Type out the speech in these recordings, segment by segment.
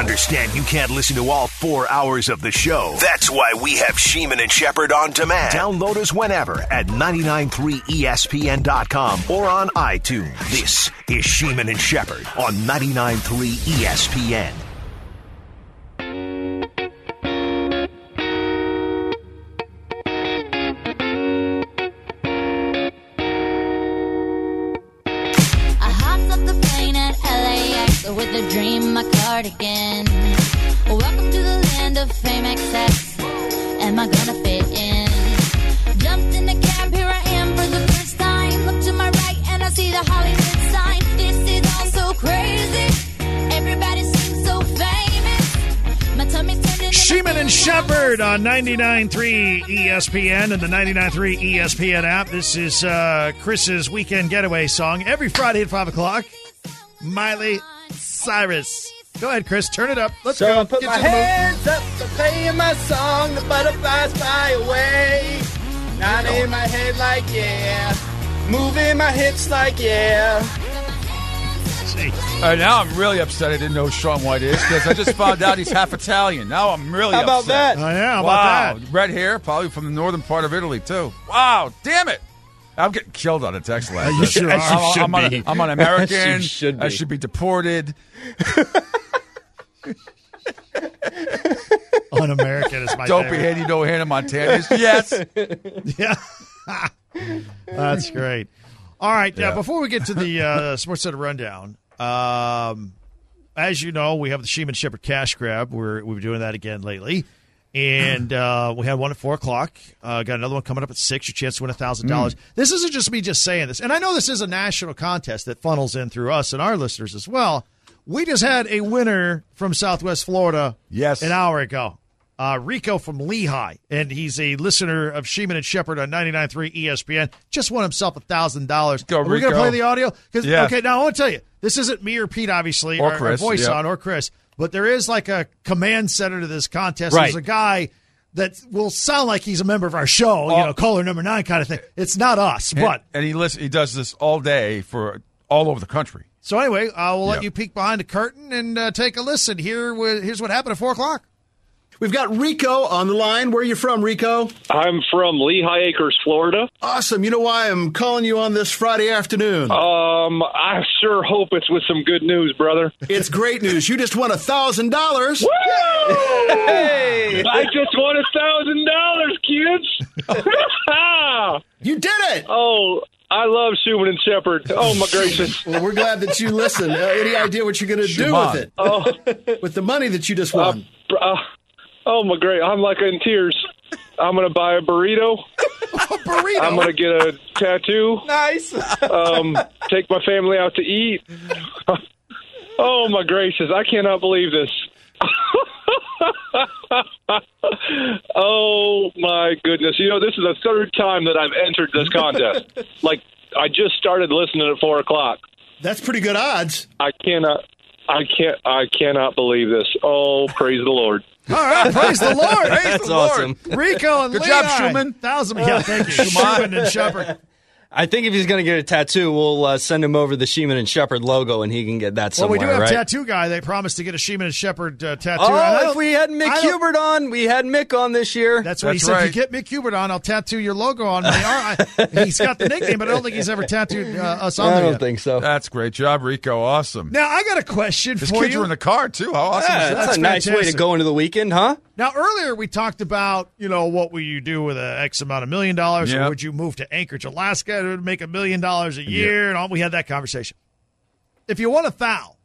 understand you can't listen to all 4 hours of the show. That's why we have Sheeman and Shepherd on demand. Download us whenever at 993ESPN.com or on iTunes. This is Sheeman and Shepherd on 99.3 ESPN. With a dream, my cardigan. Welcome to the land of fame excess. Am I gonna fit in? Jumped in the cab, here I am for the first time. Look to my right and I see the Hollywood sign. This is all so crazy. Everybody seems so famous. My tummy's turning. Sheeman and Shepherd on 99.3 ESPN and the 99.3 ESPN app. This is Chris's weekend getaway song every Friday at 5 o'clock. Miley Cyrus. Go ahead, Chris. Turn it up. Let's go. I put my hands up to playing my song. The butterflies fly away. Nodding my head like yeah. Moving my hips like yeah. Now I'm really upset I didn't know who Shaun White is because I just found out he's half Italian. Now I'm really upset. How about that? Oh, yeah, how wow. about that? Red hair, probably from the northern part of Italy, too. Wow, damn it. I'm getting killed on a text line. You sure are. I'm an American. As you should be. I should be deported. Un-American is my Dopey favorite. head, you know Hannah Montana. Yes. Yeah. That's great. All right. Yeah. Before we get to the Sports Center Rundown, as you know, we have the Sheeman Shepherd Cash Grab. We've been doing that again lately. And we had one at 4 o'clock. Got another one coming up at 6. Your chance to win $1,000. This isn't just me just saying this. And I know this is a national contest that funnels in through us and our listeners as well. We just had a winner from Southwest Florida an hour ago. Rico from Lehigh. And he's a listener of Sheeman and Shepherd on 99.3 ESPN. Just won himself $1,000. Go, Are we Rico. going to play the audio? Yeah. Okay, now I want to tell you. This isn't me or Pete, obviously, Or our Chris, voice yeah. on, or Chris. But there is like a command center to this contest. Right. There's a guy that will sound like he's a member of our show, caller number 9 kind of thing. It's not us, but. And he does this all day for all over the country. So anyway, we'll let you peek behind the curtain and take a listen. Here's what happened at 4 o'clock. We've got Rico on the line. Where are you from, Rico? I'm from Lehigh Acres, Florida. Awesome. You know why I'm calling you on this Friday afternoon? I sure hope it's with some good news, brother. It's great news. You just won $1,000. Woo! Hey! I just won $1,000, kids. You did it! Oh, I love Sheeman and Shepherd. Oh, my gracious. Well, we're glad that you listen. Any idea what you're going to do with it? Oh, With the money that you just won? oh, my great. I'm like in tears. I'm going to buy a burrito. Burrito. I'm going to get a tattoo. Nice. Take my family out to eat. Oh, my gracious. I cannot believe this. Oh, my goodness. You know, this is the third time that I've entered this contest. Like, I just started listening at 4 o'clock. That's pretty good odds. I cannot believe this. Oh, praise the Lord. All right, praise the Lord. That's awesome. Rico and Good Lehigh. job, Schumann. Thank you. Schumann and Shepherd. I think if he's going to get a tattoo, we'll send him over the Sheeman and Shepherd logo, and he can get that somewhere, Well, we do have right? a tattoo guy. They promised to get a Sheeman and Shepherd tattoo. Oh, if we had Mick Hubert on, we had Mick on this year. That's what he That's said. right. If you get Mick Hubert on, I'll tattoo your logo on me. He's got the nickname, but I don't think he's ever tattooed us on I there don't yet. think so. That's great job, Rico. Awesome. Now, I got a question His for kids you. were in the car, too. How awesome Yeah, is that? that's a nice way to fantastic. go into the weekend, huh? Now, earlier we talked about, what will you do with an X amount of $1 million, or Yep. would you move to Anchorage, Alaska to make $1 million a year, and all. We had that conversation. If you want a thou,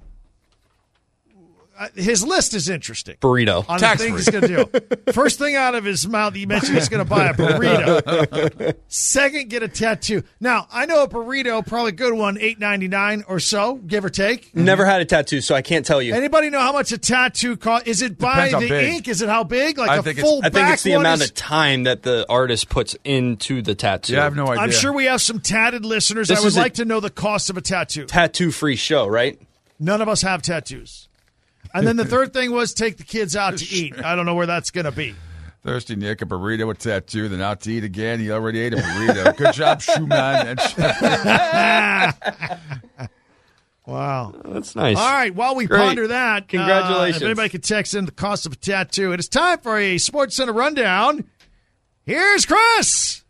his list is interesting. Burrito. On the things he's going to do. First thing out of his mouth, he mentioned he's going to buy a burrito. Second, get a tattoo. Now, I know a burrito, probably a good one, $8.99 or so, give or take. Never had a tattoo, so I can't tell you. Anybody know how much a tattoo costs? Is it by Depends how the big. ink? Is it how big? Like I a think it's- full I think it's the back one amount is- of time that the artist puts into the tattoo. Yeah, I have no idea. I'm sure we have some tatted listeners. This I would is a- like to know the cost of a tattoo. Tattoo-free show, right? None of us have tattoos. And then the third thing was take the kids out to eat. I don't know where that's going to be. Thirsty Nick, a burrito, a tattoo, then out to eat again. He already ate a burrito. Good job, Schumann. And Wow. That's nice. All right, while we Great. ponder that, Congratulations. if anybody could text in the cost of a tattoo, it is time for a Sports Center rundown. Here's Chris.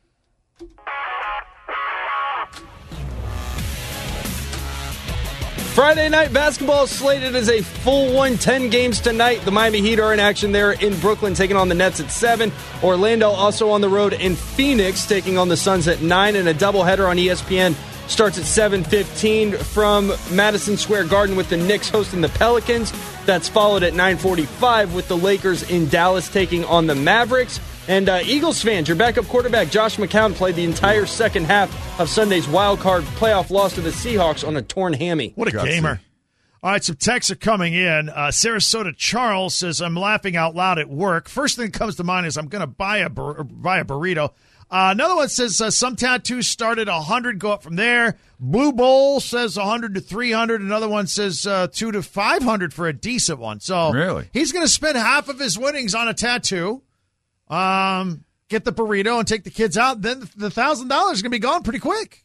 Friday night basketball is slated as a full 110 games tonight. The Miami Heat are in action there in Brooklyn, taking on the Nets at 7. Orlando also on the road in Phoenix, taking on the Suns at 9. And a doubleheader on ESPN starts at 7:15 from Madison Square Garden with the Knicks hosting the Pelicans. That's followed at 9:45 with the Lakers in Dallas taking on the Mavericks. And Eagles fans, your backup quarterback Josh McCown played the entire second half of Sunday's wild-card playoff loss to the Seahawks on a torn hammy. What a gamer. All right, some texts are coming in. Sarasota Charles says, I'm laughing out loud at work. First thing that comes to mind is I'm going to buy a burrito. Another one says some tattoos start at 100, go up from there. Blue Bowl says 100 to 300. Another one says 200 to 500 for a decent one. So really, he's going to spend half of his winnings on a tattoo. Get the burrito and take the kids out. Then the $1,000 is going to be gone pretty quick.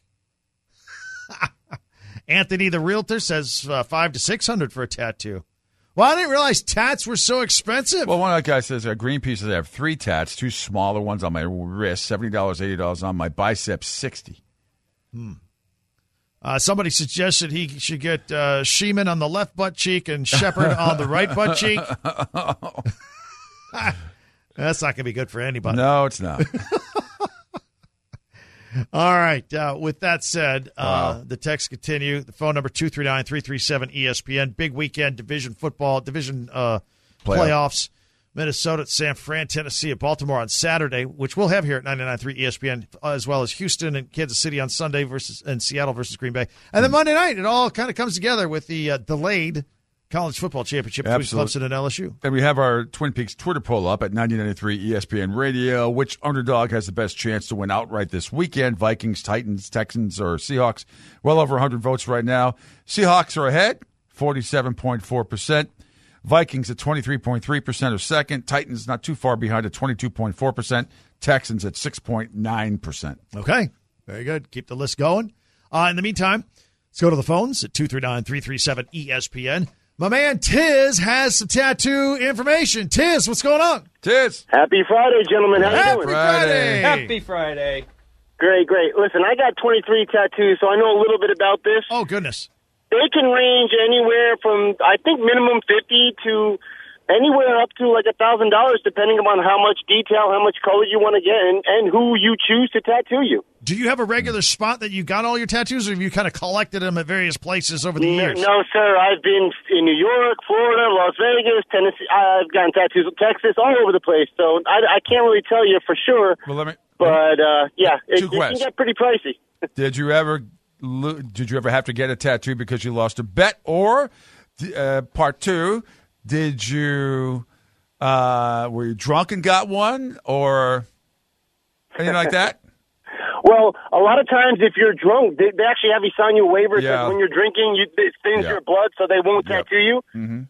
Anthony, the realtor, says 500 to 600 for a tattoo. Well, I didn't realize tats were so expensive. Well, one of the guys says Greenpeace says I have 3 tats, 2 smaller ones on my wrist, $70, $80 on my biceps, $60. Somebody suggested he should get Sheeman on the left butt cheek and Shepard on the right butt cheek. That's not going to be good for anybody. No, it's not. All right. With that said, the texts continue. The phone number 239-337-ESPN. Big weekend division football, division playoffs. Minnesota at San Fran, Tennessee at Baltimore on Saturday, which we'll have here at 99.3 ESPN, as well as Houston and Kansas City on Sunday and Seattle versus Green Bay. And then Monday night, it all kind of comes together with the delayed college football championship between Clemson and LSU. And we have our Twin Peaks Twitter poll up at 99.3 ESPN Radio. Which underdog has the best chance to win outright this weekend? Vikings, Titans, Texans, or Seahawks? Well over 100 votes right now. Seahawks are ahead, 47.4%. Vikings at 23.3% are second. Titans not too far behind at 22.4%. Texans at 6.9%. Okay, very good. Keep the list going. In the meantime, let's go to the phones at 239-337-ESPN. My man Tiz has some tattoo information. Tiz, what's going on? Tiz. Happy Friday, gentlemen. How you doing? Friday. Happy Friday. Great. Listen, I got 23 tattoos, so I know a little bit about this. Oh, goodness. They can range anywhere from, I think, minimum 50 to anywhere up to like $1,000, depending upon how much detail, how much color you want to get, and who you choose to tattoo you. Do you have a regular spot that you got all your tattoos, or have you kind of collected them at various places over the years? No, sir. I've been in New York, Florida, Las Vegas, Tennessee. I've gotten tattoos in Texas, all over the place. So I can't really tell you for sure. Well, yeah, it Two can questions. get pretty pricey. Did you ever have to get a tattoo because you lost a bet? Or part two, did you were you drunk and got one, or anything like that? Well, a lot of times if you're drunk, they actually have you sign you a waiver that when you're drinking, it thins your blood, so they won't tattoo you. Mm-hmm.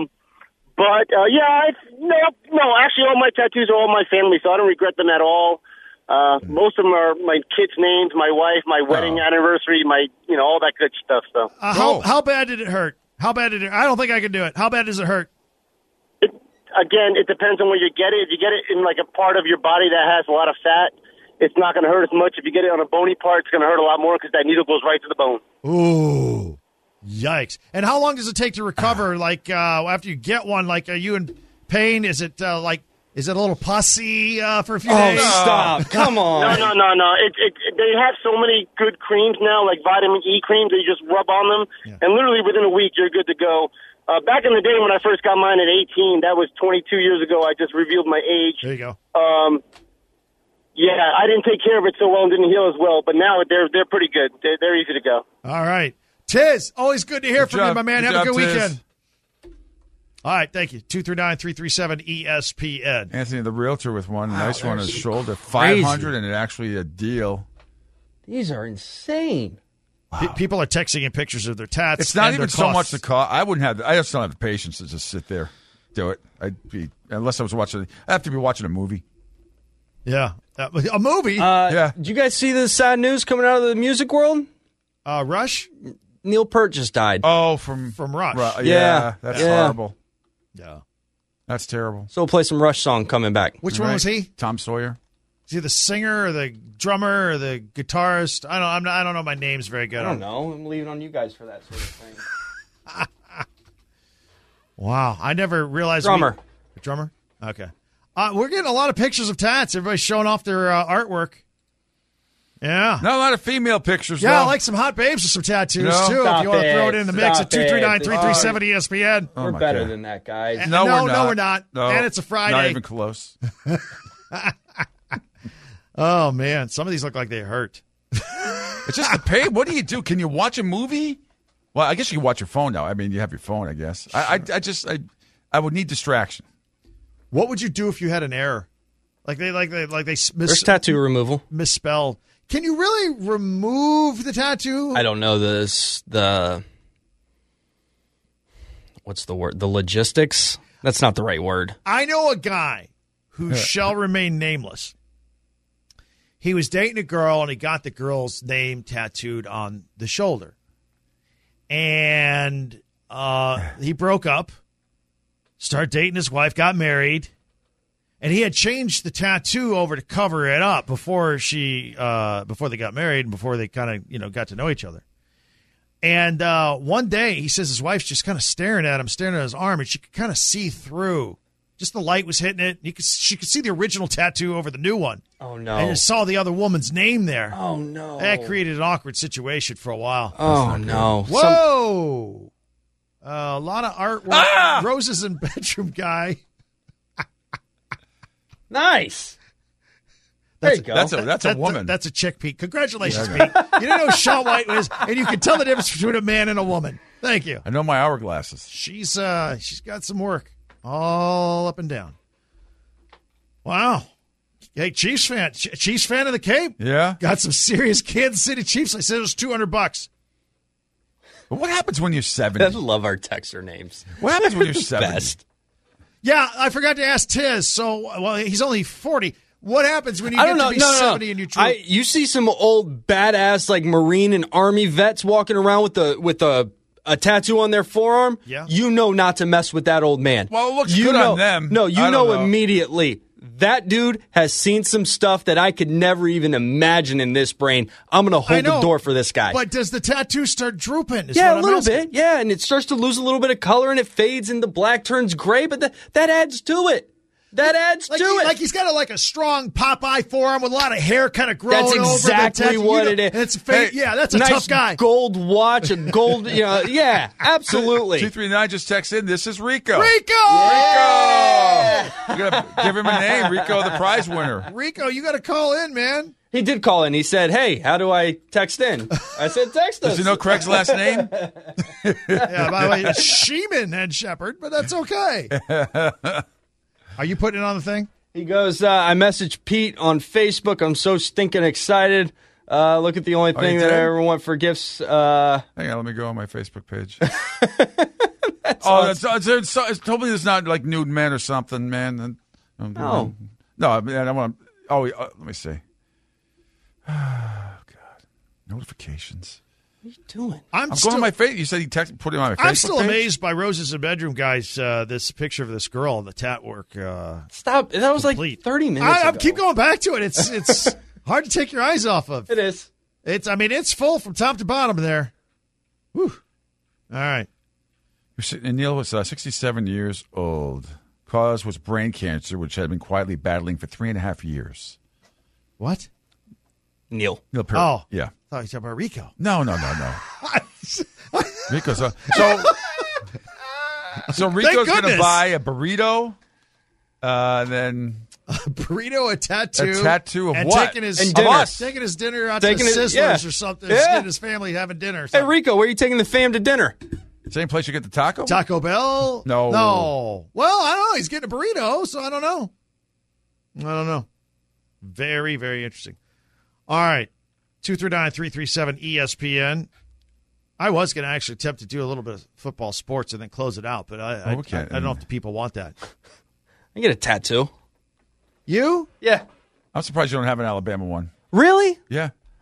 Actually, all my tattoos are all my family, so I don't regret them at all. Most of them are my kids' names, my wife, my wedding anniversary, all that good stuff. So, how bad did it hurt? How bad did it? I don't think I can do it. How bad does it hurt? It depends on where you get it. If you get it in like a part of your body that has a lot of fat, it's not going to hurt as much. If you get it on a bony part, it's going to hurt a lot more because that needle goes right to the bone. Ooh, yikes! And how long does it take to recover? Like after you get one, like are you in pain? Is it is it a little pussy for a few days? Oh, stop! Come on! No. They have so many good creams now, like vitamin E creams. That you just rub on them, and literally within a week you're good to go. Back in the day when I first got mine at 18, that was 22 years ago. I just revealed my age. There you go. I didn't take care of it so well and didn't heal as well, but now they're pretty good. They're easy to go. All right. Tiz, always good to hear from you, my man. Have a good Tiz. weekend. All right, thank you. 239-337-ESPN. Anthony, the realtor, with one nice one on his shoulder, crazy. $500, and it actually a deal. These are insane. People are texting in pictures of their tats. It's not and even their so much costs. the cost. I just don't have the patience to just sit there, do it. Unless I was watching. I have to be watching a movie. Yeah, a movie. Yeah. Did you guys see the sad news coming out of the music world? Rush. Neil Peart just died. Oh, from Rush. Yeah, that's horrible. Yeah. That's terrible. So we'll play some Rush song coming back. Which one was he? Tom Sawyer. Is he the singer or the drummer or the guitarist? I don't know my names very good. I don't know. I'm leaving on you guys for that sort of thing. Wow, I never realized. Drummer. Drummer? Okay. We're getting a lot of pictures of tats. Everybody's showing off their artwork. Yeah. Not a lot of female pictures, Yeah, though. I like some hot babes with some tattoos, too. Stop if you want to throw it it. in the mix at Stop it. 239-337-ESPN. We're my better God. than that, guys. No, we're not. No, we're not. No, And it's a Friday. Not even close. Oh, man. Some of these look like they hurt. It's just the pay. What do you do? Can you watch a movie? Well, I guess you can watch your phone now. I mean, you have your phone, I guess. I would need distraction. What would you do if you had an error? There's tattoo removal. misspelled. Can you really remove the tattoo? I don't know what's the word? The logistics? That's not the right word. I know a guy who shall remain nameless. He was dating a girl, and he got the girl's name tattooed on the shoulder. And he broke up, started dating his wife, got married, and he had changed the tattoo over to cover it up before they got married and before they kind of got to know each other. And one day, he says his wife's just kind of staring at his arm, and she could kind of see through. Just the light was hitting it. She could see the original tattoo over the new one. Oh, no. And just saw the other woman's name there. Oh, no. That created an awkward situation for a while. Oh, no. Whoa! A lot of artwork. Roses in bedroom guy. Nice. There you go. That's a woman. That's a chick, Pete. Congratulations, Pete. You didn't know who Shaun White was, and you can tell the difference between a man and a woman. Thank you. I know my hourglasses. She's got some work all up and down. Wow. Hey, Chiefs fan. Chiefs fan of the Cape? Yeah. Got some serious Kansas City Chiefs. I said it was $200. But what happens when you're 70? I love our texter names. What happens when you're 70? Best. Yeah, I forgot to ask Tiz. So, he's only 40. What happens when you get to be 70 and you troop? You see some old badass like Marine and Army vets walking around with a tattoo on their forearm. Yeah. You know not to mess with that old man. Well, it looks good on them. No, I don't know immediately. That dude has seen some stuff that I could never even imagine in this brain. I'm going to hold the door for this guy. But does the tattoo start drooping? Yeah, a little bit. Yeah, and it starts to lose a little bit of color, and it fades, and the black turns gray, but that adds to it. That adds to it. Like he's got a strong Popeye forearm with a lot of hair kind of growing over. That's exactly what it is. That's a nice tough guy. Gold watch, a gold, yeah, absolutely. 239 just text in. This is Rico. Rico! Yeah! You got to give him a name. Rico, the prize winner. Rico, you got to call in, man. He did call in. He said, "Hey, how do I text in?" I said, "Text us." Does he know Craig's last name? Yeah, by the way, it's Sheeman and Shepard, but that's okay. Are you putting it on the thing? He goes, I messaged Pete on Facebook. I'm so stinking excited. Look at the only thing that I ever want for gifts. Hang on, let me go on my Facebook page. It's totally it's not like nude men or something, man. No, I mean, I want. Let me see. Oh God, notifications. What are you doing? I'm going on my face. You said he put him on my Facebook. I'm still page? amazed by Roses in Bedroom guys. This picture of this girl and the tat work. Stop! That was complete. like 30 minutes. I ago. keep going back to it. It's hard to take your eyes off of. It is. It's full from top to bottom there. Whew. All right. And Neil was 67 years old. Cause was brain cancer, which had been quietly battling for 3.5 years. What? Neil Peart. Oh, yeah. I thought you were talking about Rico. No. Rico's so Rico's going to buy a burrito, then a burrito, a tattoo of and what? Taking his dinner out to Sizzlers or something. Just getting his family having dinner. Hey Rico, where are you taking the fam to dinner? Same place you get the taco? Taco Bell? No. Well, I don't know. He's getting a burrito, so I don't know. Very, very interesting. All right. 239-337-ESPN. I was going to actually attempt to do a little bit of football sports and then close it out, but I don't know if the people want that. I get a tattoo. You? Yeah. I'm surprised you don't have an Alabama one. Really? Yeah. Huh.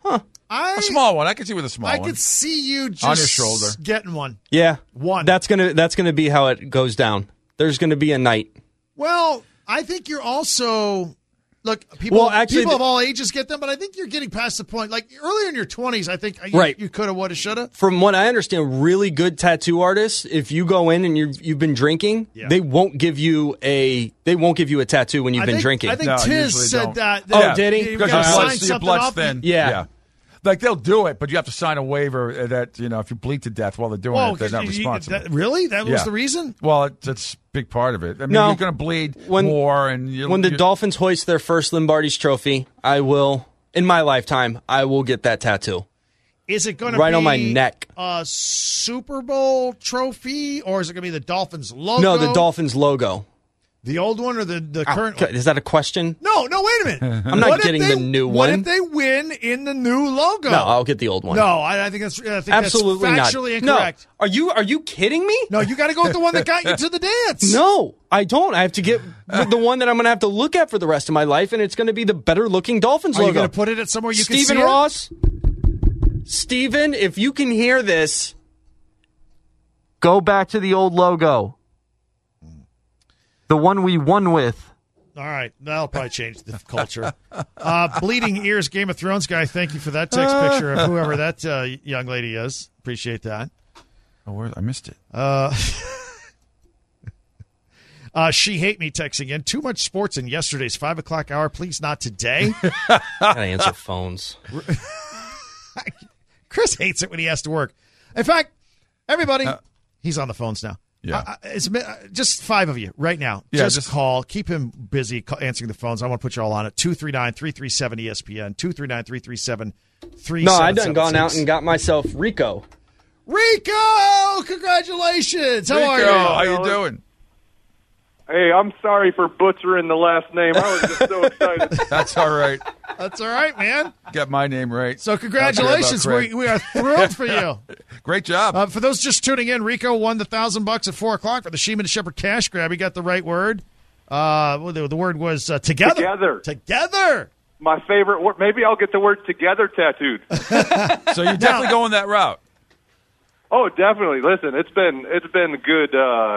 A small one. I can see with a small one. I could see you just on your shoulder getting one. Yeah, one. That's gonna be how it goes down. There's gonna be a night. Well, I think you're also. Look, people of all ages get them, but I think you're getting past the point. Like earlier in your 20s, I think you could have, would have, should have. From what I understand, really good tattoo artists, if you go in and you've been drinking, they won't give you a tattoo when you've been drinking. I think Tiz said that. Oh, did he? Because your blood's thin. Yeah. Like, they'll do it, but you have to sign a waiver that, if you bleed to death while they're doing it, they're not responsible. Really? That was the reason? Well, that's a big part of it. I mean, you're going to bleed more. When the Dolphins hoist their first Lombardi's trophy, I will, in my lifetime, I will get that tattoo. Is it going to be on my neck? A Super Bowl trophy, or is it going to be the Dolphins logo? No, the Dolphins logo. The old one or the current one? Is that a question? No, wait a minute. I'm not getting the new one. What if they win in the new logo? No, I'll get the old one. No, I think that's absolutely that's factually not. incorrect. No. Are you kidding me? No, you got to go with the one that got you to the dance. No, I don't. I have to get with the one that I'm going to have to look at for the rest of my life, and it's going to be the better looking Dolphins logo. Are you going to put it at somewhere you can see it? Stephen Ross, Stephen, if you can hear this, go back to the old logo. The one we won with. All right. That'll probably change the culture. Bleeding Ears Game of Thrones guy, thank you for that text picture of whoever that young lady is. Appreciate that. Oh, I missed it. She hate me texting in. Too much sports in yesterday's 5 o'clock hour. Please not today. Gotta answer phones. Chris hates it when he has to work. In fact, everybody, he's on the phones now. Yeah. It's just 5 of you right now. Yeah, just call. Keep him busy answering the phones. I want to put you all on it. 239-337-ESPN. 239-337-3776. No, I done gone out and got myself Rico. Rico! Congratulations. How are you? How you doing? Hey, I'm sorry for butchering the last name. I was just so excited. That's all right. That's all right, man. Get my name right. So congratulations. We are thrilled for you. Great job. For those just tuning in, Rico won the $1,000 at 4 o'clock for the Sheeman and Shepherd cash grab. He got the right word. The word was together. Together. My favorite word. Maybe I'll get the word together tattooed. So you're definitely going that route. Oh, definitely. Listen, it's been good.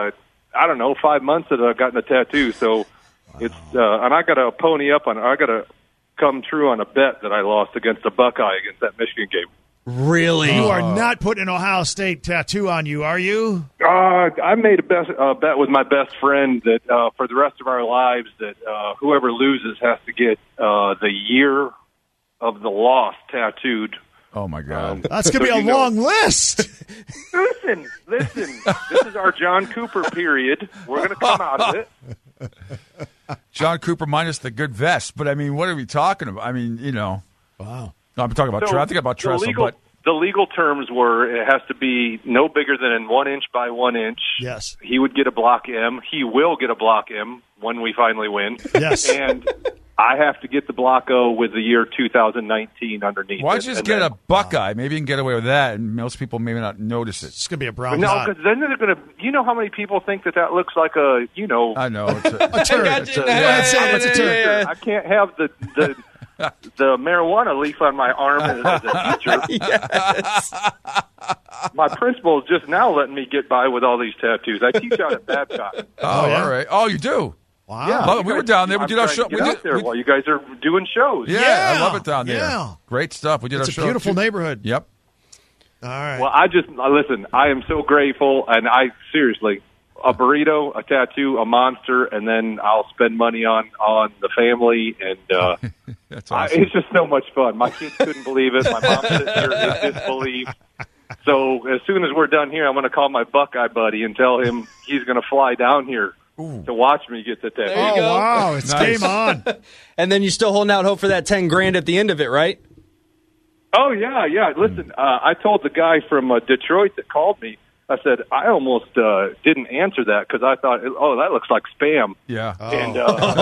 I don't know, 5 months that I've gotten a tattoo. So it's and I got to pony up on. I got to come true on a bet that I lost against the Buckeye against that Michigan game. Really? You are not putting an Ohio State tattoo on you, are you? I made a bet with my best friend that for the rest of our lives that whoever loses has to get the year of the loss tattooed. Oh, my God. That's going to be a long list. Listen. This is our John Cooper period. We're going to come out of it. John Cooper minus the good vest. But, I mean, what are we talking about? I mean, Wow. No, I'm talking about I think about Tressel. The legal terms were it has to be no bigger than 1 inch by 1 inch. Yes. He would get a block M. He will get a block M when we finally win. Yes. And I have to get the block O with the year 2019 underneath. Why don't you just get a Buckeye? Maybe you can get away with that, and most people maybe not notice it. It's going to be a brown. No, because then they're going to. You know how many people think that looks like a. I know it's a turd. It's a turd. I can't have the marijuana leaf on my arm as a teacher. Yes. My principal is just now letting me get by with all these tattoos. I teach out at Babcock. Oh, yeah? All right. Oh, you do? Wow. Yeah, well, we were down there. We did our show. We out there while you guys are doing shows. Yeah, I love it down there. Yeah. Great stuff. We did our show. It's a beautiful neighborhood. Yep. All right. Well, listen, I am so grateful, and seriously, a burrito, a tattoo, a monster, and then I'll spend money on the family, and that's awesome. It's just so much fun. My kids couldn't believe it. My mom sitting here in disbelief. So as soon as we're done here, I'm going to call my Buckeye buddy and tell him he's going to fly down here to watch me get the tattoo. There you go. Wow, it's game on. And then you still holding out hope for that $10,000 at the end of it, right? Oh, yeah. Listen, I told the guy from Detroit that called me, I said, I almost didn't answer that because I thought, that looks like spam. Yeah. And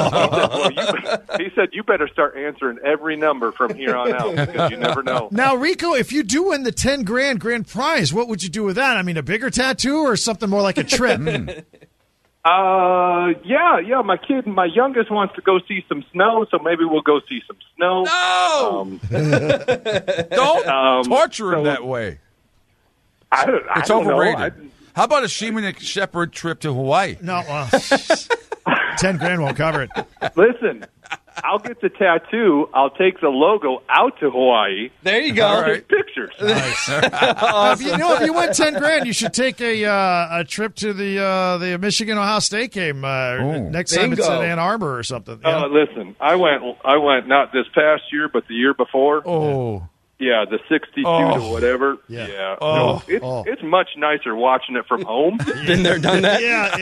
he said, you better start answering every number from here on out because you never know. Now, Rico, if you do win the $10,000 grand prize, what would you do with that? I mean, a bigger tattoo or something more like a trip? Yeah. My youngest wants to go see some snow, so maybe we'll go see some snow. No! Don't torture him that way. It's overrated. How about a Sheeman and Shepherd trip to Hawaii? No, $10,000 won't cover it. Listen, I'll get the tattoo. I'll take the logo out to Hawaii. There you go. I'll take pictures. Nice. Awesome. If you win $10,000, you should take a trip to the Michigan Ohio State game next time. It's in Ann Arbor or something. Oh, listen, I went not this past year, but the year before. Oh. Yeah, the 62 to whatever. Yeah. Oh. It's much nicer watching it from home. Been there, done that?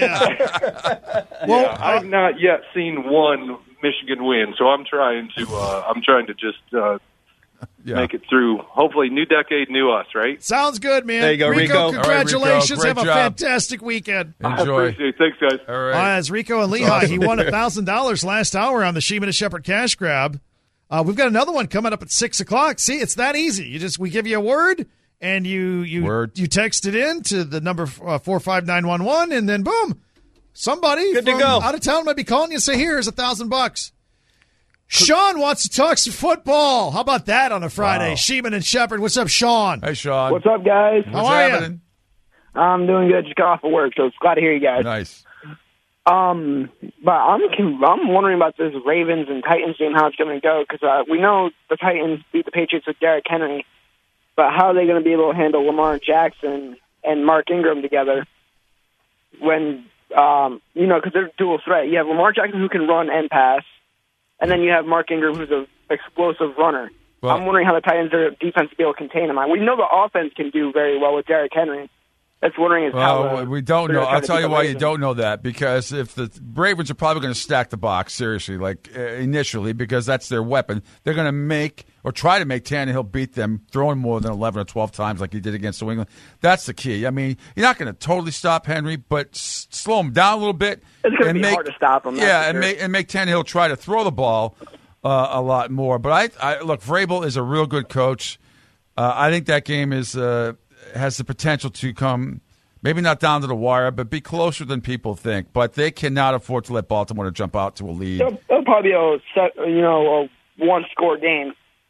Well, I've not yet seen one Michigan win, so I'm trying to just make it through. Hopefully, new decade, new us, right? Sounds good, man. There you go, Rico. Congratulations. All right, Rico. Have a fantastic weekend. Enjoy. I appreciate it. Thanks, guys. All right. As Rico and Lehigh, he won $1,000 last hour on the Sheeman and Shepherd cash grab. We've got another one coming up at 6 o'clock. See, it's that easy. We give you a word, and you text it in to the number 45911, and then boom, somebody Good to from go. out of town might be calling you and say, here's $1,000. Sean wants to talk some football. How about that on a Friday? Wow. Sheeman and Shepherd. What's up, Sean? Hey, Sean. What's up, guys? How are happening? I'm doing good. Just got off of work, so it's glad to hear you guys. Nice. But I'm wondering about this Ravens and Titans game, how it's going to go, because we know the Titans beat the Patriots with Derrick Henry, but how are they going to be able to handle Lamar Jackson and Mark Ingram together when, because they're dual threat. You have Lamar Jackson who can run and pass, and then you have Mark Ingram who's an explosive runner. Well, I'm wondering how the Titans' defense will be able to contain him. We know the offense can do very well with Derrick Henry. That's wondering how. We don't know. I'll tell you why you don't know that, because if the Ravens are probably going to stack the box seriously, initially, because that's their weapon, they're going to make or try to make Tannehill beat them, throwing more than 11 or 12 times like he did against New England. That's the key. I mean, you're not going to totally stop Henry, but slow him down a little bit. It's going to be hard to stop him. Yeah, and make Tannehill try to throw the ball a lot more. But I look, Vrabel is a real good coach. I think that game has the potential to come, maybe not down to the wire, but be closer than people think. But they cannot afford to let Baltimore jump out to a lead. It'll probably be a one-score game.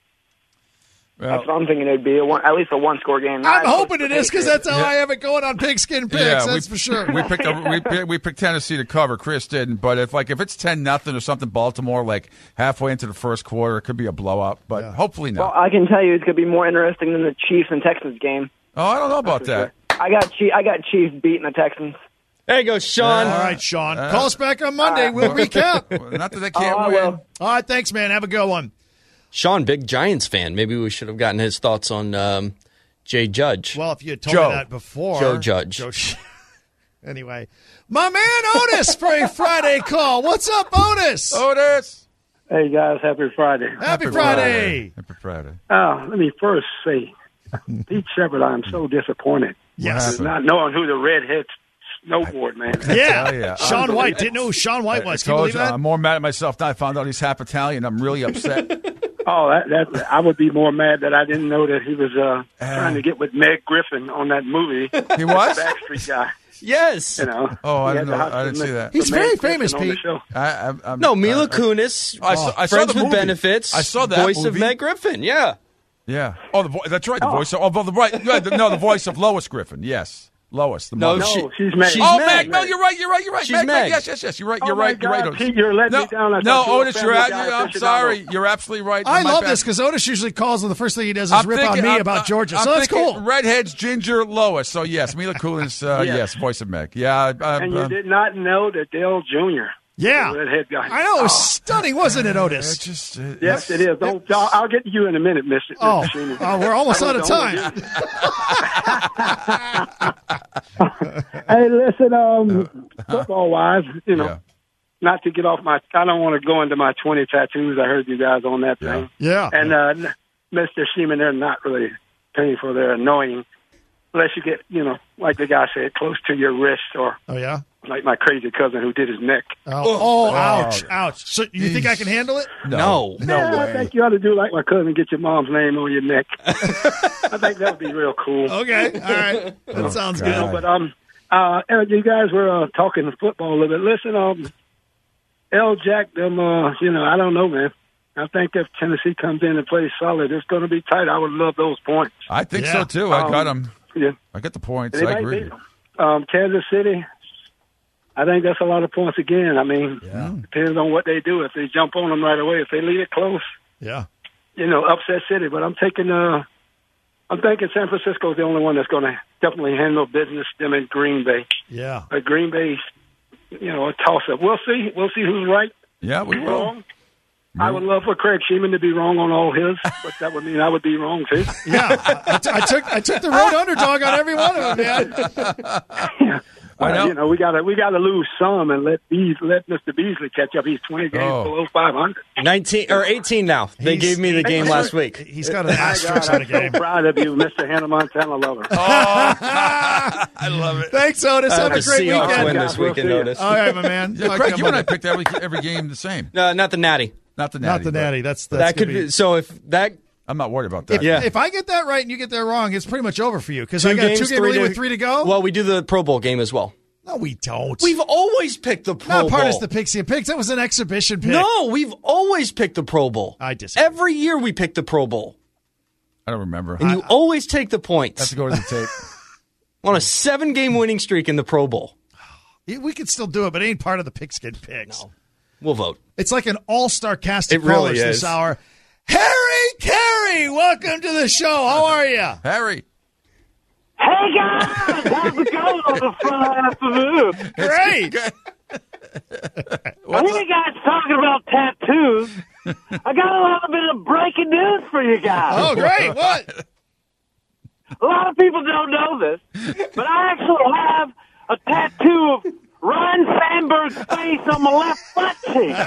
Well, that's what I'm thinking it'd be, at least a one-score game. I'm hoping it is, because that's how I have it going on Pigskin Picks. That's for sure. We picked Tennessee to cover. Chris didn't, but if it's 10-0 or something, Baltimore halfway into the first quarter, it could be a blowout. But hopefully not. Well, I can tell you it's going to be more interesting than the Chiefs and Texans game. Oh, I don't know about that. Sure. I got Chiefs beating the Texans. There you go, Sean. All right, Sean. Call us back on Monday. We'll recap. Not that they can't win. All right, thanks, man. Have a good one. Sean, big Giants fan. Maybe we should have gotten his thoughts on Jay Judge. Well, if you had told me that before. Joe Judge. Anyway, my man Otis for a Friday call. What's up, Otis? Otis. Hey, guys. Happy Friday. Happy Friday. Happy Friday. Let me first say, Pete Shepard, I'm so disappointed. Yes. Not knowing who the redhead snowboard man is. Yeah. Sean White. Didn't know who Sean White was. Can you believe that? I'm more mad at myself now. I found out he's half Italian. I'm really upset. Oh, I would be more mad that I didn't know that he was trying to get with Meg Griffin on that movie. He was? Backstreet guy. Yes. Oh, I didn't know. I didn't see that. He's very famous, Pete. Mila Kunis. I saw Friends the with movie. Benefits. I saw that voice movie. of Meg Griffin. Yeah. Yeah. Oh, that's right. The voice of the voice of Lois Griffin. Yes. Lois, the mother. She's Meg. Meg. No, you're right. She's Meg. Meg. Yes. You're right. Oh, You're right. God, Pete, you're letting me down. Otis, I'm sorry. You're absolutely right. I love this because Otis usually calls and the first thing he does is rip on me about Georgia. So that's cool. Redheads, Ginger, Lois. So yes, Mila Kunis. Yes, voice of Meg. Yeah. And you did not know that Dale Jr. Yeah. Redhead guy. I know. It was stunning, wasn't it, Otis? Yes, it is. I'll get to you in a minute, Mr. Sheeney. We're almost out of time. Hey, listen, football-wise, not to get off I don't want to go into my 20 tattoos. I heard you guys on that thing. Yeah. And Mr. Sheeman, they're not really painful. They're annoying. Unless you get, like the guy said, close to your wrist or... Oh, yeah? Like my crazy cousin who did his neck. Ouch. So you think I can handle it? No way. I think you ought to do like my cousin, get your mom's name on your neck. I think that would be real cool. Okay, all right. That sounds good. But You guys were talking football a little bit. Listen, L. Jack, them, I don't know, man. I think if Tennessee comes in and plays solid, it's going to be tight. I would love those points. I think so, too. I got them. Yeah. I got the points. I agree. Kansas City, I think that's a lot of points again. I mean, depends on what they do. If they jump on them right away, if they lead it close, upset City. But I'm thinking San Francisco is the only one that's going to definitely handle business. Them in Green Bay. Yeah. Green Bay, a toss-up. We'll see. We'll see who's right. Yeah, we will. Wrong. I would love for Craig Sheeman to be wrong on all his, but that would mean I would be wrong too. Yeah, I took the road underdog on every one of them, man. We gotta lose some and let Mr. Beasley catch up. He's 20 games below 500. 18 now. They gave me the game last week. He's got an asterisk on the game. I'm so proud of you, Mr. Hannah Montana lover. I love it. Thanks, Otis. Have a great weekend. Win this weekend, Otis. All right, my man. Yeah, Craig, you and I picked every game the same. Not the Natty. Not the Natty. That's that could be. So if that. I'm not worried about that. If I get that right and you get that wrong, it's pretty much over for you because I got a 2-game lead with 3 to go. Well, we do the Pro Bowl game as well. No, we don't. We've always picked the Pro Bowl. Not part of the Pixie and Picks. That was an exhibition pick. No, we've always picked the Pro Bowl. I disagree. Every year we pick the Pro Bowl. I don't remember. And you always take the points. Have to go to the tape. On a 7-game winning streak in the Pro Bowl. We could still do it, but it ain't part of the Pigskin Picks. No. We'll vote. It's like an all-star cast of it really callers is. this hour. Harry Carey, welcome to the show. How are you? Harry. Hey, guys. How's it going on the Friday afternoon? Great. I hear you guys talking about tattoos. I got a little bit of breaking news for you guys. Oh, great. What? A lot of people don't know this, but I actually have a tattoo of Ryan Sandberg's face on my left butt cheek.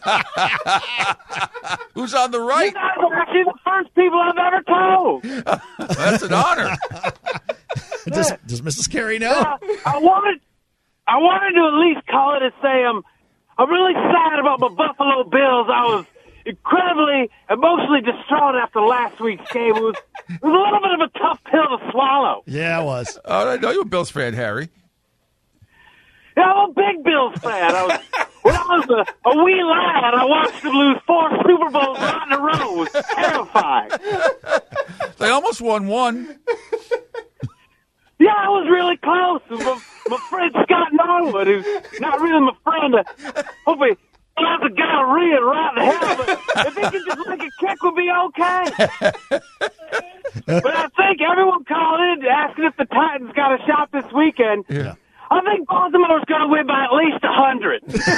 Who's on the right? You guys are actually the first people I've ever told. That's an honor. Does Mrs. Carey know? I wanted to at least call it and say I'm really sad about my Buffalo Bills. I was incredibly emotionally distraught after last week's game. It was a little bit of a tough pill to swallow. Yeah, it was. Oh, I know you're a Bills fan, Harry. Yeah, I'm a big Bills fan. When I was a wee lad, I watched them lose 4 Super Bowls right in a row. It was terrifying. They almost won one. Yeah, I was really close. My friend Scott Norwood, who's not really my friend, hope he has a gonorrhea right in the head, but if he could just make a kick, would be okay. But I think everyone called in asking if the Titans got a shot this weekend. Yeah. I think Baltimore's going to win by at least 100.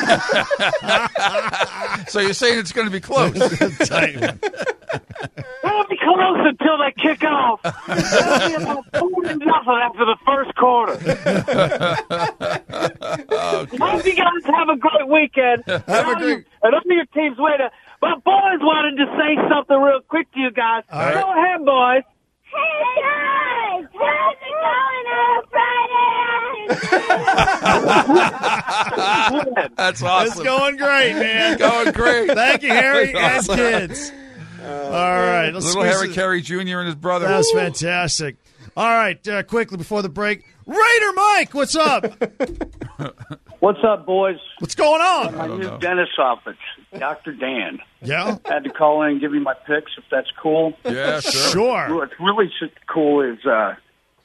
So you're saying it's going to be close? It'll be close until they kick off. It'll be about 4-0 after the first quarter. Okay. Hope you guys have a great weekend. And all your teams win. My boys wanted to say something real quick to you guys. Right. Go ahead, boys. Hey, guys! How's it going on Friday? That's awesome. It's going great, man. Going great. Thank you, Harry and kids. All right. Little Harry Carey Jr. and his brother. That was fantastic. All right, quickly before the break, Raider Mike, what's up? What's up, boys? What's going on? My new dentist office, Dr. Dan. Yeah? Had to call in and give you my picks, if that's cool. Yeah, sure. What's really cool is the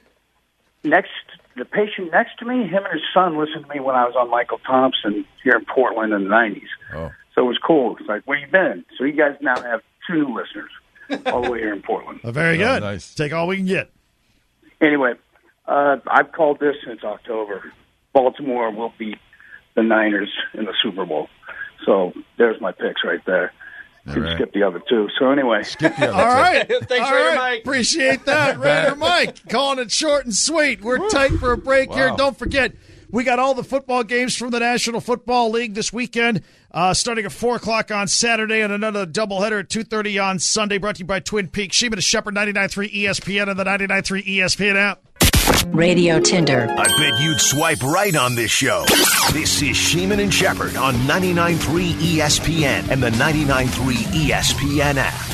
patient next to me, him and his son listened to me when I was on Michael Thompson here in Portland in the 90s. Oh. So it was cool. It's like, where you been? So you guys now have 2 new listeners all the way here in Portland. Very good. Nice. Take all we can get. Anyway, I've called this since October. Baltimore will beat the Niners in the Super Bowl. So there's my picks right there. You can skip the other 2. So anyway. Skip the other All right. Thanks, All Raider right. Mike. Appreciate that, Raider Mike. Calling it short and sweet. We're tight for a break here. Don't forget, we got all the football games from the National Football League this weekend, starting at 4 o'clock on Saturday and another doubleheader at 2:30 on Sunday, brought to you by Twin Peaks. Sheeman and Shepherd, 99.3 ESPN and the 99.3 ESPN app. Radio Tinder. I bet you'd swipe right on this show. This is Sheeman and Shepherd on 99.3 ESPN and the 99.3 ESPN app.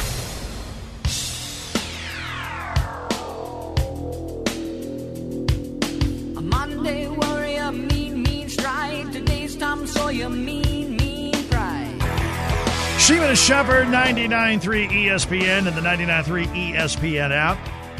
A Monday Sheeman and Shepherd, 99.3 ESPN and the 99.3 ESPN app.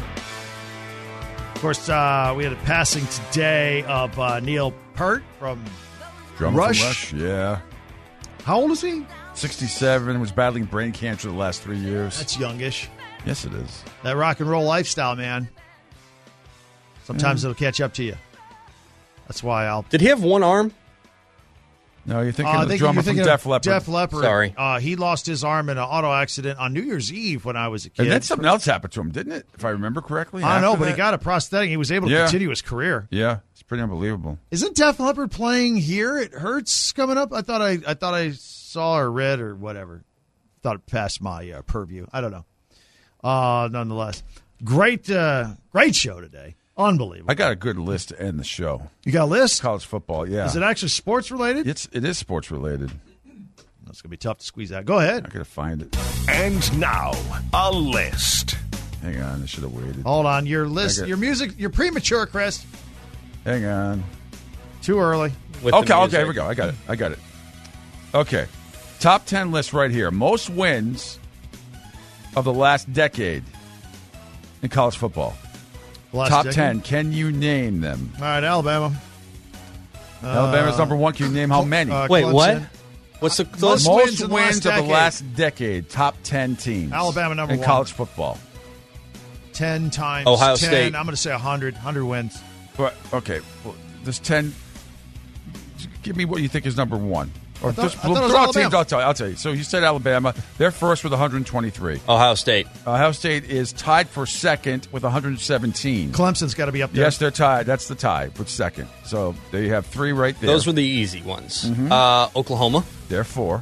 Of course, we had a passing today of Neil Peart from Rush. Yeah. How old is he? 67, was battling brain cancer the last 3 years. That's youngish. Yes, it is. That rock and roll lifestyle, man. Sometimes it'll catch up to you. That's why I'll... Did he have one arm? No, you're thinking of the drummer from Def Leppard. Def Leppard. Sorry. He lost his arm in an auto accident on New Year's Eve when I was a kid. And then something else happened to him, didn't it? If I remember correctly. I don't know, but he got a prosthetic. He was able to continue his career. Yeah, it's pretty unbelievable. Isn't Def Leppard playing here at Hertz coming up? I thought I saw or read or whatever. Thought it passed my purview. I don't know. Nonetheless, great show today. Unbelievable. I got a good list to end the show. You got a list? College football, yeah. Is it actually sports related? It is sports related. That's going to be tough to squeeze out. Go ahead. I got to find it. And now, a list. Hang on, I should have waited. Hold on. Your list, your music, you're premature, Chris. Hang on. Too early. Okay, here we go. I got it. Okay. Top 10 list right here. Most wins of the last decade in college football. Top 10. Can you name them? All right, Alabama. Alabama's number one. Can you name how many? Wait, what? What's the most wins of the last decade? Top 10 teams. Alabama number in one. college football. 10 times Ohio 10. State. I'm going to say 100 wins. But, okay. Well, there's 10. Give me what you think is number one. Or throw teams, I'll tell you. So you said Alabama. They're first with 123. Ohio State. Ohio State is tied for second with 117. Clemson's got to be up there. Yes, they're tied. That's the tie with second. So there you have three right there. Those were the easy ones. Mm-hmm. Oklahoma. They're 4.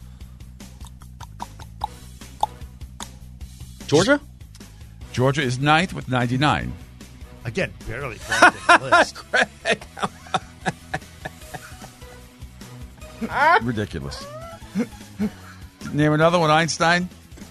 Georgia? Georgia is 9th with 99. Again, barely cracked the list. Ridiculous. Name another one, Einstein.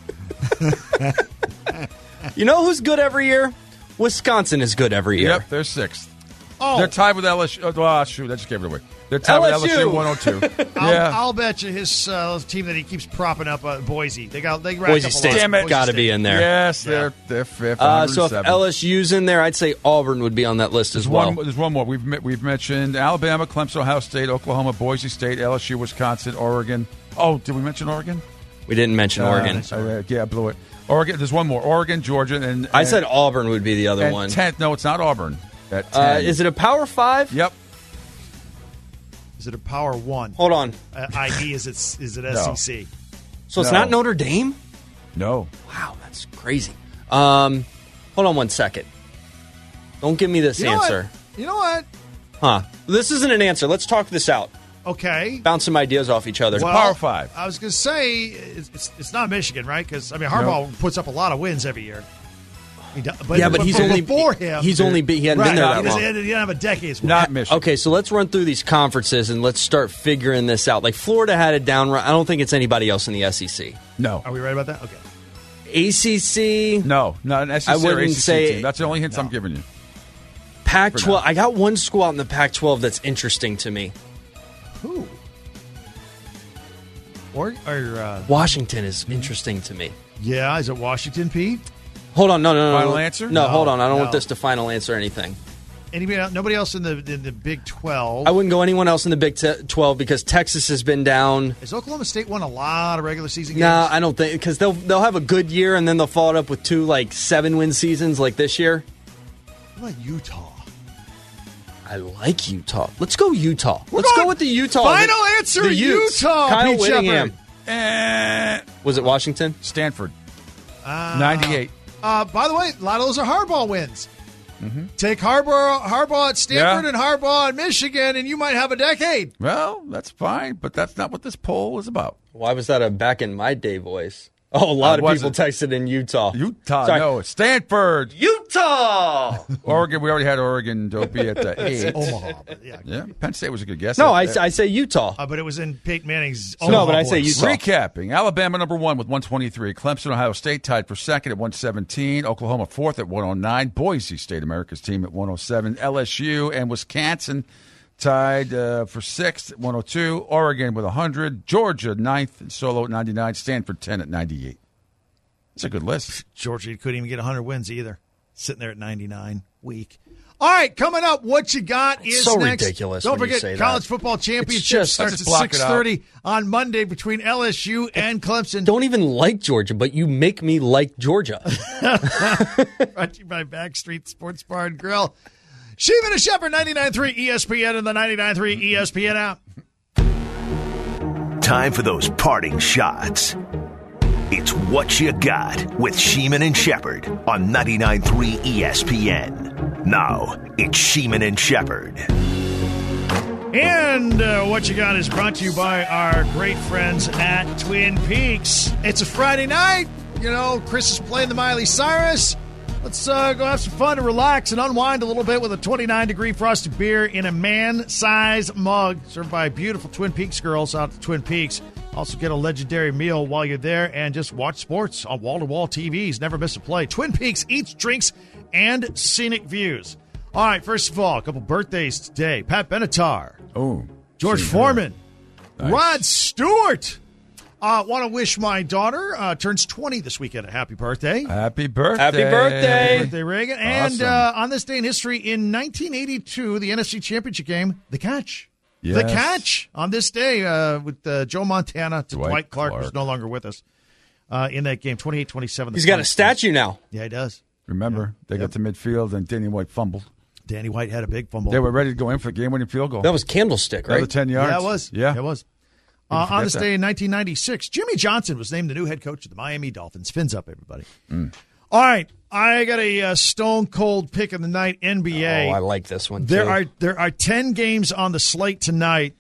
You know who's good every year? Wisconsin is good every year. Yep, they're 6th. Oh. They're tied with LSU. Oh, shoot, I just gave it away. They're tied with LSU 102. I'll bet you his team that he keeps propping up, Boise. They racked Boise up State's got to be in there. Yes, they're 5th. So if LSU's in there, I'd say Auburn would be on that list as well. There's one more. We've mentioned Alabama, Clemson, Ohio State, Oklahoma, Boise State, LSU, Wisconsin, Oregon. Oh, did we mention Oregon? We didn't mention Oregon. Yeah, I blew it. Oregon. There's one more. Oregon, Georgia, and I said Auburn would be the other one. 10th. No, it's not Auburn. At 10. Is it a Power 5? Yep. Is it a Power 1? Hold on. IB, is it SEC? So it's not Notre Dame? No. Wow, that's crazy. Hold on one second. Don't give me this answer. You know what? Huh. This isn't an answer. Let's talk this out. Okay. Bounce some ideas off each other. Well, Power 5. I was going to say, it's not Michigan, right? Because, Harbaugh puts up a lot of wins every year. But he's only before him. He hadn't been there that long. He didn't have a decade's worth. Not Michigan. Okay, so let's run through these conferences and let's start figuring this out. Like Florida had a down run. I don't think it's anybody else in the SEC. No. Are we right about that? Okay. ACC? No, not an SEC I wouldn't or ACC say team. That's the only hints I'm giving you. Pac-12. I got one school out in the Pac-12 that's interesting to me. Who? Or Washington is interesting to me. Yeah, is it Washington, Pete? Hold on, no. Final answer? No, hold on. I don't want this to final answer anything. Nobody else in the Big 12? I wouldn't go anyone else in the Big 12 because Texas has been down. Has Oklahoma State won a lot of regular season games? No, I don't think, because they'll have a good year and then they'll follow it up with 2 7-win seasons like this year. What about Utah? I like Utah. Let's go Utah. Let's go with the Utah. Final answer, Utah. Kyle Pete Whittingham. Shepard. Was it Washington? Stanford. 98. By the way, a lot of those are Harbaugh wins. Mm-hmm. Take Harbaugh at Stanford and Harbaugh at Michigan, and you might have a decade. Well, that's fine, but that's not what this poll is about. Why was that a back in my day voice? Oh, a lot of people texted in Utah. Sorry. No, Stanford. Utah. Oregon. We already had Oregon Dopey at 8. Omaha. Yeah, Penn State was a good guess. No, I say Utah. But it was in Peyton Manning's Omaha. No, but I say Utah. Recapping. Alabama number 1 with 123. Clemson, Ohio State tied for second at 117. Oklahoma 4th at 109. Boise State, America's team, at 107. LSU and Wisconsin tied for 6th at 102. Oregon with 100. Georgia 9th, and Solo at 99. Stanford 10 at 98. It's a good list. Georgia couldn't even get 100 wins either. Sitting there at 99. Weak. All right, coming up, what you got is so next. Ridiculous. Don't when forget, you say college that. football championship starts at 6:30 on Monday between LSU and Clemson. Don't even like Georgia, but you make me like Georgia. Brought to you by Backstreet Sports Bar and Grill. Sheeman and Shepherd, 99.3 ESPN and the 99.3 ESPN app. Time for those parting shots. It's What You Got with Sheeman and Shepherd on 99.3 ESPN. Now, it's Sheeman and Shepherd. And What You Got is brought to you by our great friends at Twin Peaks. It's a Friday night. You know, Chris is playing the Miley Cyrus. Let's go have some fun and relax and unwind a little bit with a 29-degree frosted beer in a man-size mug served by beautiful Twin Peaks girls out at Twin Peaks. Also get a legendary meal while you're there and just watch sports on wall-to-wall TVs. Never miss a play. Twin Peaks eats, drinks, and scenic views. All right, first of all, a couple birthdays today. Pat Benatar. Oh. George Foreman. Nice. Rod Stewart. Want to wish my daughter turns 20 this weekend. A happy birthday. Happy birthday. Happy birthday. Happy birthday, Reagan. And Awesome. on this day in history, in 1982, the NFC Championship game, The Catch. Yes. The Catch on this day with Joe Montana to Dwight Clark, Clark. who's no longer with us in that game, 28-27. He's got a statue now. Yeah, he does. Remember, they got to midfield and Danny White fumbled. Danny White had a big fumble. They were ready to go in for the game-winning field goal. That was Candlestick, right? Another 10 yards. Yeah, it was. Yeah. It was. Didn't On this forget day in 1996, Jimmy Johnson was named the new head coach of the Miami Dolphins. Fins up, everybody. All right, I got a stone-cold pick of the night, NBA. Oh, I like this one, There too. are 10 games on the slate tonight.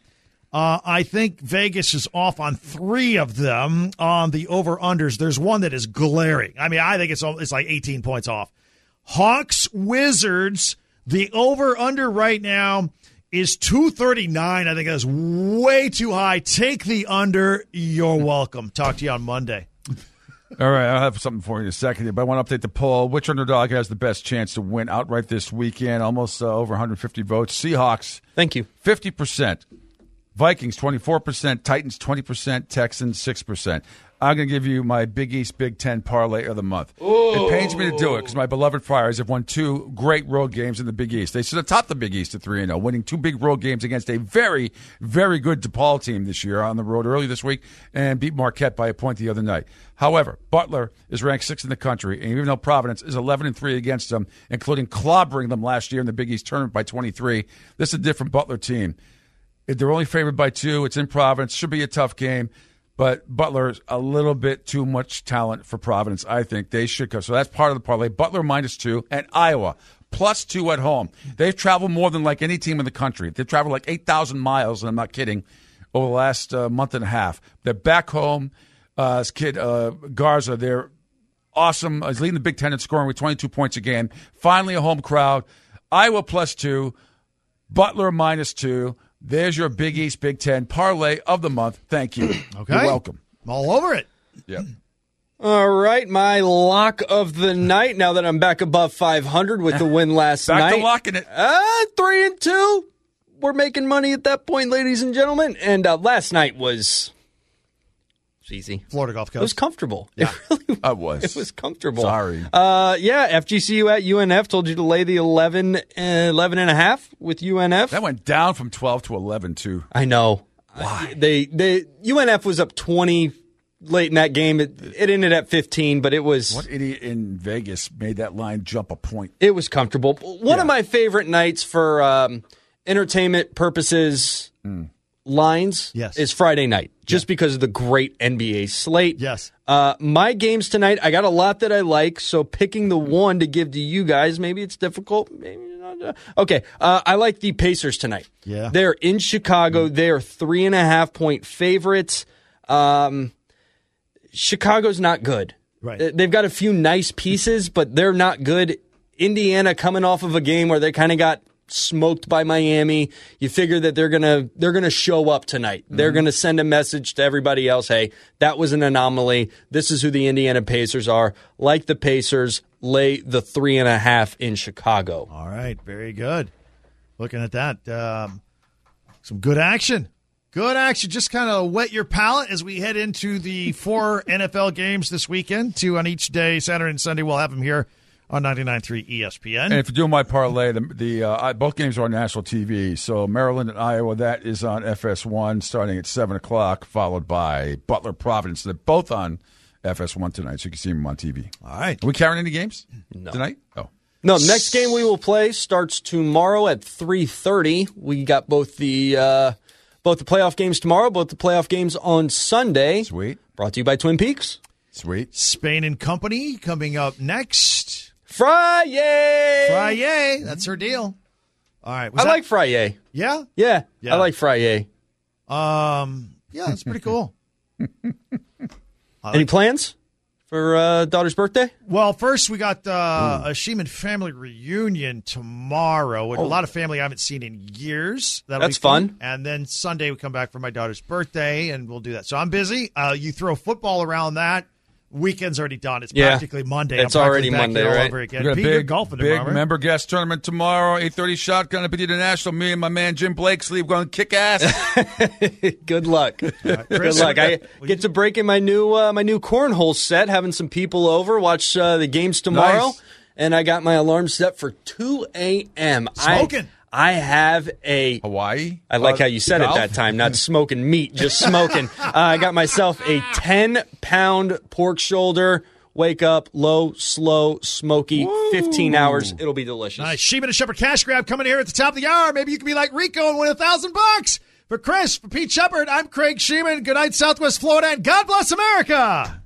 I think Vegas is off on 3 of them on the over-unders. There's one that is glaring. I mean, I think it's like 18 points off. Hawks, Wizards, the over-under right now is 239. I think that's way too high. Take the under. You're welcome. Talk to you on Monday. All right, I'll have something for you in a second, but I want to update the poll. Which underdog has the best chance to win outright this weekend? Almost over 150 votes. Seahawks. Thank you. 50%. Vikings, 24%. Titans, 20%. Texans, 6%. I'm going to give you my Big East Big Ten parlay of the month. It pains me to do it because my beloved Friars have won 2 great road games in the Big East. They should have topped the Big East at 3-0, winning 2 big road games against a very, very good DePaul team this year on the road early this week and beat Marquette by a point the other night. However, Butler is ranked 6th in the country, and even though Providence is 11-3 against them, including clobbering them last year in the Big East tournament by 23, this is a different Butler team. They're only favored by 2. It's in Providence. Should be a tough game. But Butler's a little bit too much talent for Providence. I think they should go. So that's part of the parlay. Butler -2 and Iowa +2 at home. They've traveled more than like any team in the country. They've traveled like 8,000 miles, and I'm not kidding, over the last month and a half. They're back home. This kid, Garza, they're awesome. He's leading the Big Ten in scoring with 22 points a game. Finally a home crowd. Iowa +2. Butler -2. There's your Big East Big Ten parlay of the month. Thank you. Okay. You're welcome. I'm all over it. Yeah. All right, my lock of the night. Now that I'm back above 500 with the win last night. Back to locking it. 3-2. We're making money at that point, ladies and gentlemen. And last night was easy. Florida Gulf Coast. It was comfortable. Yeah. I was. It was comfortable. Sorry. FGCU at UNF told you to lay the 11.5 with UNF. That went down from 12 to 11, too. I know. Why? UNF was up 20 late in that game. It ended at 15, but it was... What idiot in Vegas made that line jump a point? It was comfortable. One of my favorite nights for entertainment purposes... lines is Friday night, just because of the great NBA slate. Yes. My games tonight, I got a lot that I like, so picking the one to give to you guys, maybe it's difficult, maybe not. Okay, I like the Pacers tonight. Yeah. They're in Chicago. They are 3.5-point favorites. Chicago's not good. Right. They've got a few nice pieces, but they're not good. Indiana coming off of a game where they kind of got smoked by Miami. You figure that they're gonna show up tonight. They're gonna send a message to everybody else. Hey, that was an anomaly. This is who the Indiana Pacers are. Like the Pacers, lay the 3.5 in Chicago. All right, very good. Looking at that, Some good action. Good action. Just kind of wet your palate as we head into the 4 NFL games this weekend. 2 on each day, Saturday and Sunday. We'll have them here on 99.3 ESPN. And if you're doing my parlay, both games are on national TV. So Maryland and Iowa, that is on FS1 starting at 7 o'clock, followed by Butler Providence. They're both on FS1 tonight, so you can see them on TV. All right. Are we carrying any games tonight? Oh. No, next game we will play starts tomorrow at 3:30. We got both the playoff games tomorrow, both the playoff games on Sunday. Sweet. Brought to you by Twin Peaks. Sweet. Spain and Company coming up next. Friday. That's her deal. All right. I like Friday. Yeah? Yeah. I like Friday. Yeah, that's pretty cool. Any plans for daughter's birthday? Well, first we got a Sheeman family reunion tomorrow with a lot of family I haven't seen in years. That's fun. And then Sunday we come back for my daughter's birthday, and we'll do that. So I'm busy. You throw football around that. Weekend's already done. It's practically Monday. It's already Monday, right? We got a big member guest tournament tomorrow, 8:30 shotgun up at the International. Me and my man Jim Blakesley, we're going to kick ass. Good luck. Good luck. I get to break in my new cornhole set, having some people over, watch the games tomorrow. Nice. And I got my alarm set for 2 a.m. Smoking. I have a Hawaii. I like how you said it that time, not smoking meat, just smoking. I got myself a 10-pound pork shoulder. Wake up, low, slow, smoky, 15 hours. It'll be delicious. Nice. Sheeman and Shepherd cash grab coming here at the top of the hour. Maybe you can be like Rico and win $1,000. For Chris, for Pete Shepherd, I'm Craig Sheeman. Good night, Southwest Florida, and God bless America.